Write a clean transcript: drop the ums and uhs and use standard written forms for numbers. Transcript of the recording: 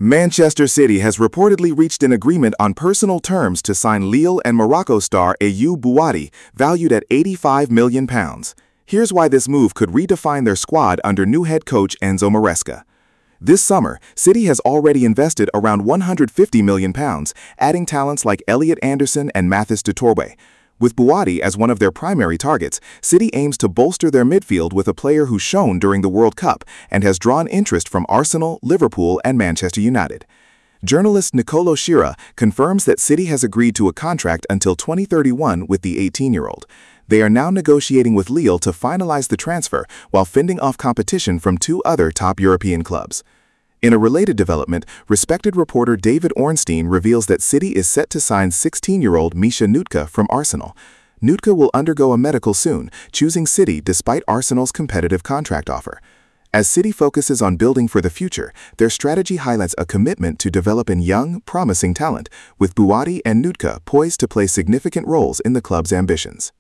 Manchester City has reportedly reached an agreement on personal terms to sign Lille and Morocco star Ayou Bouhaddi, valued at £85 million. Here's why this move could redefine their squad under new head coach Enzo Maresca. This summer, City has already invested around £150 million, adding talents like Elliot Anderson and Mathis de Torbay. With Bouhaddi as one of their primary targets, City aims to bolster their midfield with a player who shone during the World Cup and has drawn interest from Arsenal, Liverpool, and Manchester United. Journalist Nicolo Schira confirms that City has agreed to a contract until 2031 with the 18-year-old. They are now negotiating with Lille to finalize the transfer while fending off competition from two other top European clubs. In a related development, respected reporter David Ornstein reveals that City is set to sign 16-year-old Misha Nutka from Arsenal. Nutka will undergo a medical soon, choosing City despite Arsenal's competitive contract offer. As City focuses on building for the future, their strategy highlights a commitment to developing young, promising talent, with Bouhaddi and Nutka poised to play significant roles in the club's ambitions.